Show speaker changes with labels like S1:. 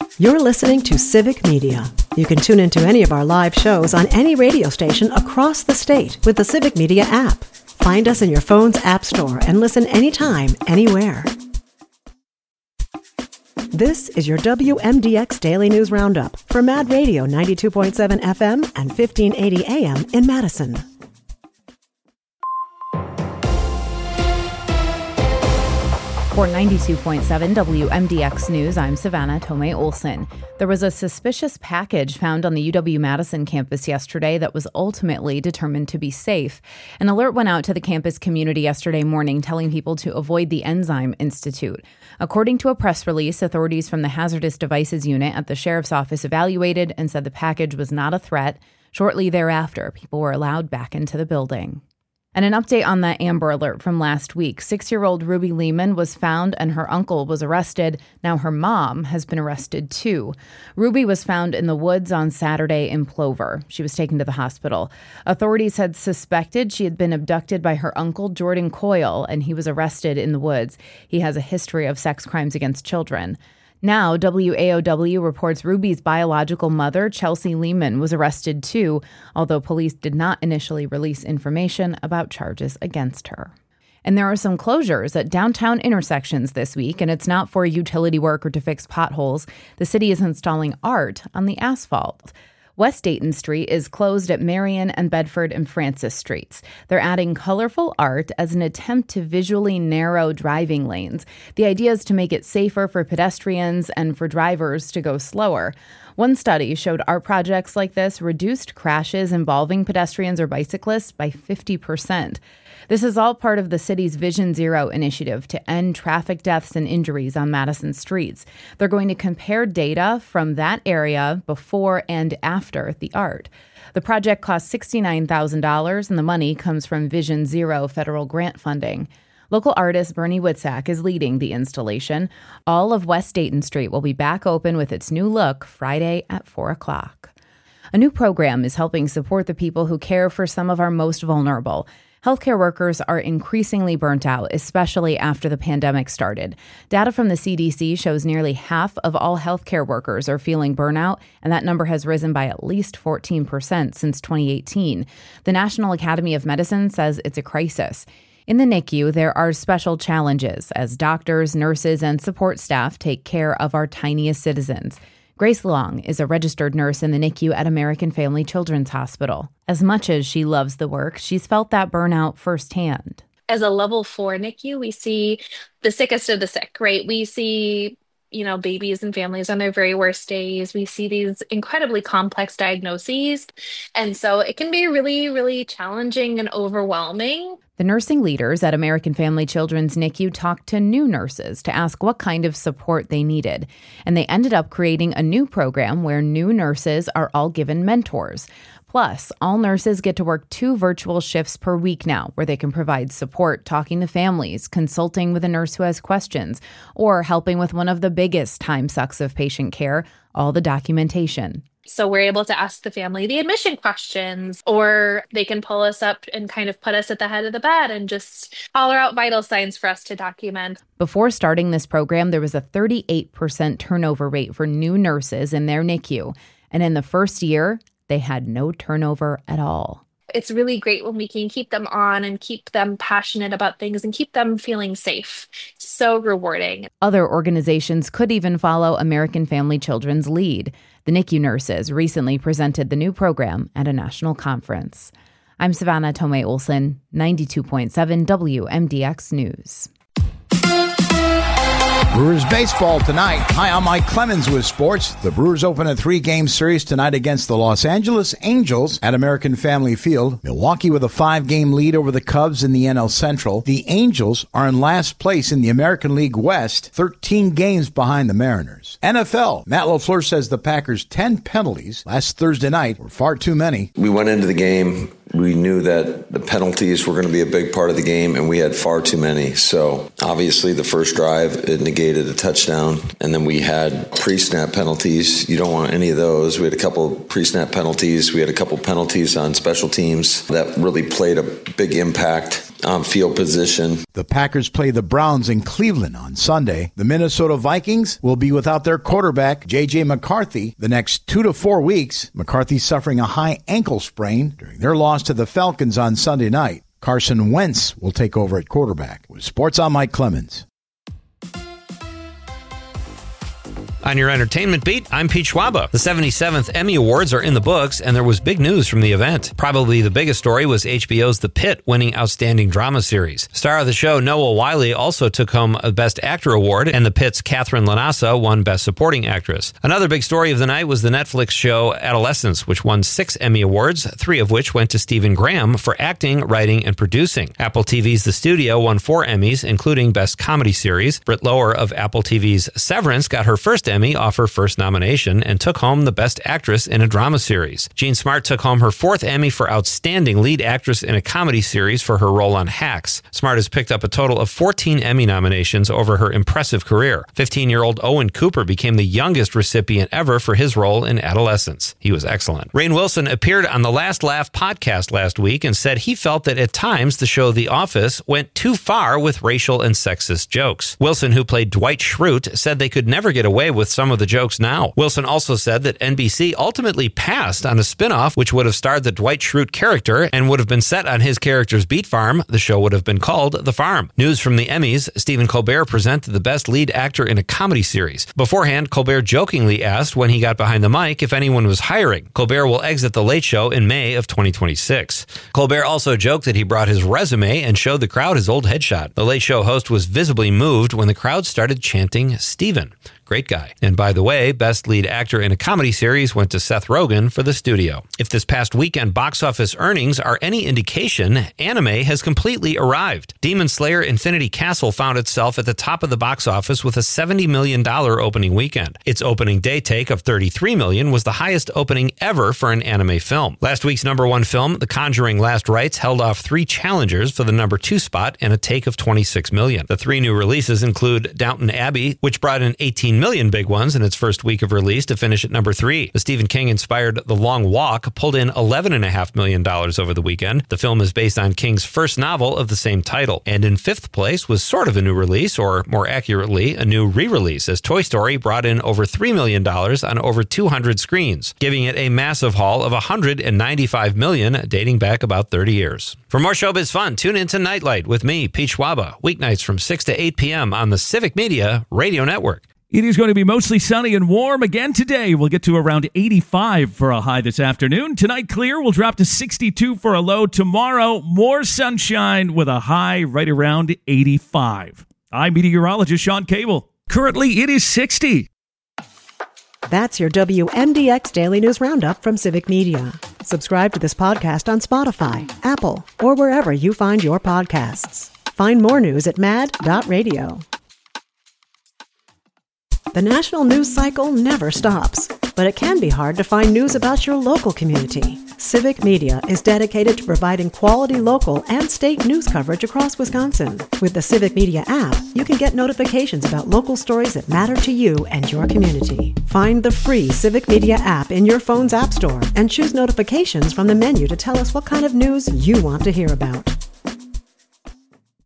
S1: You're listening to Civic Media. You can tune into any of our live shows on any radio station across the state with the Civic Media app. Find us in your phone's app store and listen anytime, anywhere. This is your WMDX Daily News Roundup for Mad Radio 92.7 FM and 1580 AM in Madison.
S2: For 92.7 WMDX News, I'm Savannah Tomei Olson. There was a suspicious package found on the UW-Madison campus yesterday that was ultimately determined to be safe. An alert went out to the campus community yesterday morning telling people to avoid the Enzyme Institute. According to a press release, authorities from the Hazardous Devices Unit at the Sheriff's Office evaluated and said the package was not a threat. Shortly thereafter, people were allowed back into the building. And an update on that Amber Alert from last week. 6-year-old Ruby Lehman was found and her uncle was arrested. Now her mom has been arrested too. Ruby was found in the woods on Saturday in Plover. She was taken to the hospital. Authorities had suspected she had been abducted by her uncle, Jordan Coyle, and he was arrested in the woods. He has a history of sex crimes against children. Now, WAOW reports Ruby's biological mother, Chelsea Lehman, was arrested too, although police did not initially release information about charges against her. And there are some closures at downtown intersections this week, and it's not for utility work or to fix potholes. The city is installing art on the asphalt. West Dayton Street is closed at Marion and Bedford and Francis Streets. They're adding colorful art as an attempt to visually narrow driving lanes. The idea is to make it safer for pedestrians and for drivers to go slower. One study showed art projects like this reduced crashes involving pedestrians or bicyclists by 50%. This is all part of the city's Vision Zero initiative to end traffic deaths and injuries on Madison streets. They're going to compare data from that area before and after the art. The project cost $69,000, and the money comes from Vision Zero federal grant funding. Local artist Bernie Witzak is leading the installation. All of West Dayton Street will be back open with its new look Friday at 4 o'clock. A new program is helping support the people who care for some of our most vulnerable. Healthcare workers are increasingly burnt out, especially after the pandemic started. Data from the CDC shows nearly half of all healthcare workers are feeling burnout, and that number has risen by at least 14% since 2018. The National Academy of Medicine says it's a crisis. In the NICU, there are special challenges as doctors, nurses, and support staff take care of our tiniest citizens. Grace Long is a registered nurse in the NICU at American Family Children's Hospital. As much as she loves the work, she's felt that burnout firsthand.
S3: As a level 4 NICU, we see the sickest of the sick, right? We see, babies and families on their very worst days. We see these incredibly complex diagnoses. And so it can be really, really challenging and overwhelming.
S2: The nursing leaders at American Family Children's NICU talked to new nurses to ask what kind of support they needed. And they ended up creating a new program where new nurses are all given mentors. Plus, all nurses get to work 2 virtual shifts per week now, where they can provide support, talking to families, consulting with a nurse who has questions, or helping with one of the biggest time sucks of patient care, all the documentation.
S3: So we're able to ask the family the admission questions, or they can pull us up and kind of put us at the head of the bed and just holler out vital signs for us to document.
S2: Before starting this program, there was a 38% turnover rate for new nurses in their NICU. And in the first year, they had no turnover at all.
S3: It's really great when we can keep them on and keep them passionate about things and keep them feeling safe. It's so rewarding.
S2: Other organizations could even follow American Family Children's lead. The NICU nurses recently presented the new program at a national conference. I'm Savannah Tomei Olson, 92.7 WMDX News.
S4: Brewers baseball tonight. Hi, I'm Mike Clemens with sports. The Brewers open a 3-game series tonight against the Los Angeles Angels at American Family Field. Milwaukee with a 5-game lead over the Cubs in the NL Central. The Angels are in last place in the American League West, 13 games behind the Mariners. NFL. Matt LaFleur says the Packers' 10 penalties last Thursday night were far too many.
S5: We went into the game We knew that the penalties were going to be a big part of the game, and we had far too many. So obviously the first drive, it negated a touchdown, and then we had pre-snap penalties. You don't want any of those. We had a couple pre-snap penalties. We had a couple penalties on special teams that really played a big impact on field position.
S4: The Packers play the Browns in Cleveland on Sunday. The Minnesota Vikings will be without their quarterback, J.J. McCarthy, the next 2 to 4 weeks. McCarthy suffering a high ankle sprain during their loss to the Falcons on Sunday night. Carson Wentz will take over at quarterback. With Sports, I'm Mike Clemens.
S6: On your entertainment beat, I'm Pete Schwaba. The 77th Emmy Awards are in the books, and there was big news from the event. Probably the biggest story was HBO's The Pitt winning Outstanding Drama Series. Star of the show, Noah Wyle, also took home a Best Actor award, and The Pitt's Catherine Lanasa won Best Supporting Actress. Another big story of the night was the Netflix show Adolescence, which won 6 Emmy Awards, 3 of which went to Stephen Graham for acting, writing, and producing. Apple TV's The Studio won 4 Emmys, including Best Comedy Series. Britt Lower of Apple TV's Severance got her first Emmy off her first nomination and took home the Best Actress in a Drama Series. Jean Smart took home her 4th Emmy for Outstanding Lead Actress in a Comedy Series for her role on Hacks. Smart has picked up a total of 14 Emmy nominations over her impressive career. 15-year-old Owen Cooper became the youngest recipient ever for his role in Adolescence. He was excellent. Rainn Wilson appeared on the Last Laugh podcast last week and said he felt that at times the show The Office went too far with racial and sexist jokes. Wilson, who played Dwight Schrute, said they could never get away with some of the jokes now. Wilson also said that NBC ultimately passed on a spinoff which would have starred the Dwight Schrute character and would have been set on his character's beat farm. The show would have been called The Farm. News from the Emmys, Stephen Colbert presented the Best Lead Actor in a Comedy Series. Beforehand, Colbert jokingly asked when he got behind the mic if anyone was hiring. Colbert will exit The Late Show in May of 2026. Colbert also joked that he brought his resume and showed the crowd his old headshot. The Late Show host was visibly moved when the crowd started chanting Stephen. Great guy. And by the way, Best Lead Actor in a Comedy Series went to Seth Rogen for The Studio. If this past weekend box office earnings are any indication, anime has completely arrived. Demon Slayer Infinity Castle found itself at the top of the box office with a $70 million opening weekend. Its opening day take of $33 million was the highest opening ever for an anime film. Last week's #1 film, The Conjuring Last Rites, held off 3 challengers for the #2 spot and a take of $26 million. The 3 new releases include Downton Abbey, which brought in $18 million big ones in its first week of release to finish at #3. The Stephen King-inspired The Long Walk pulled in $11.5 million over the weekend. The film is based on King's first novel of the same title. And in 5th place was sort of a new release, or more accurately, a new re-release, as Toy Story brought in over $3 million on over 200 screens, giving it a massive haul of $195 million, dating back about 30 years. For more showbiz fun, tune in to Nightlight with me, Pete Schwaba, weeknights from 6 to 8 p.m. on the Civic Media Radio Network.
S7: It is going to be mostly sunny and warm again today. We'll get to around 85 for a high this afternoon. Tonight, clear. We'll drop to 62 for a low. Tomorrow, more sunshine with a high right around 85. I'm meteorologist Sean Cable. Currently, it is 60.
S1: That's your WMDX Daily News Roundup from Civic Media. Subscribe to this podcast on Spotify, Apple, or wherever you find your podcasts. Find more news at mad.radio. The national news cycle never stops, but it can be hard to find news about your local community. Civic Media is dedicated to providing quality local and state news coverage across Wisconsin. With the Civic Media app, you can get notifications about local stories that matter to you and your community. Find the free Civic Media app in your phone's app store and choose notifications from the menu to tell us what kind of news you want to hear about.